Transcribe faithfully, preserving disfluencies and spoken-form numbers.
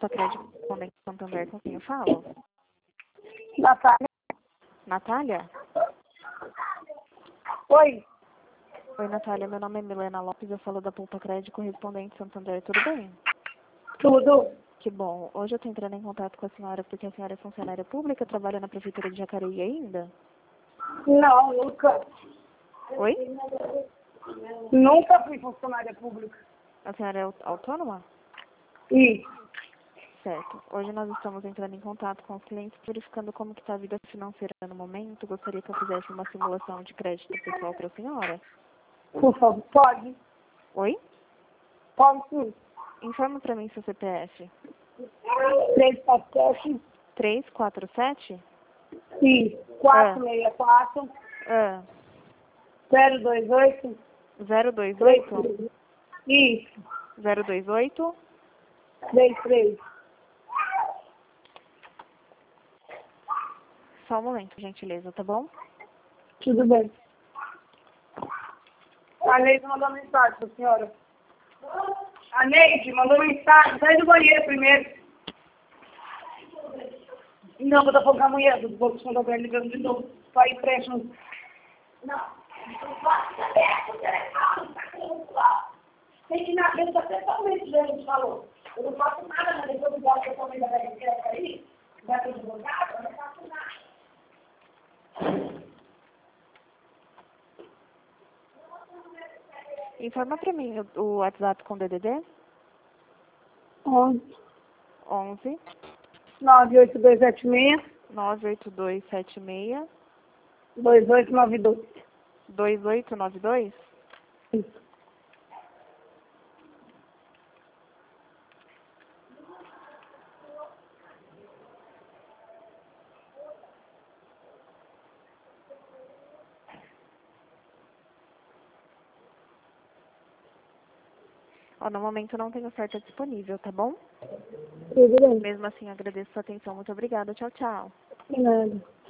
Poupa Crédito Correspondente Santander, com quem eu falo? Natália. Natália? Oi. Oi, Natália, meu nome é Milena Lopes, eu falo da Poupa Crédito Correspondente Santander, tudo bem? Tudo. Que bom. Hoje eu estou entrando em contato com a senhora porque a senhora é funcionária pública, trabalha na Prefeitura de Jacareí ainda? Não, nunca. Oi? Nunca fui funcionária pública. A senhora é au- autônoma? Isso. Certo. Hoje nós estamos entrando em contato com os clientes, verificando como que está a vida financeira no momento. Gostaria que eu fizesse uma simulação de crédito pessoal para a senhora. Por favor, pode? Oi? Pode sim. Informa para mim seu C P F. três quatro sete três quatro sete? e quatro seis quatro Ah, zero dois oito zero dois oito? Isso. zero dois oito? três três. Só um momento, gentileza, tá bom? Tudo bem. A Neide mandou mensagem para a senhora. A Neide mandou mensagem. Sai do banheiro primeiro. Não, eu tô falando com a mulher do Bolso de Santander ligando de novo. Só empréstimo. Não. Tem que ir na frente até totalmente, a gente falou. Eu não faço nada, mas depois eu gosto totalmente da B R aí. Vai ter advogado, eu não faço nada. Informa para mim o, o WhatsApp com D D D? onze onze nove oito dois sete seis nove oito dois sete seis dois oito nove dois. dois oito nove dois? Isso. Ó, no momento não tenho oferta disponível, tá bom? Tudo bem. Mesmo assim, agradeço sua atenção. Muito obrigada. Tchau, tchau. De nada.